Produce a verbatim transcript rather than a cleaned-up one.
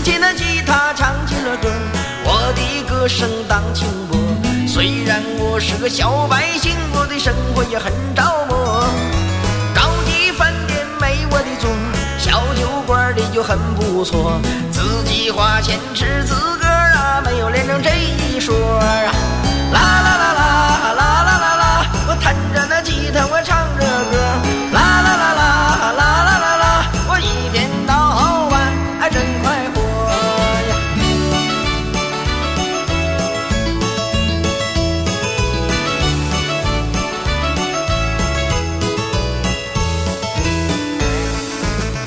起那吉他唱起了歌，我的歌声当轻薄。虽然我是个小百姓，我对生活也很着魔。高级饭店没我的座，小酒馆里就很不错，自己花钱吃自个儿啊，没有脸整这一说啊。啦啦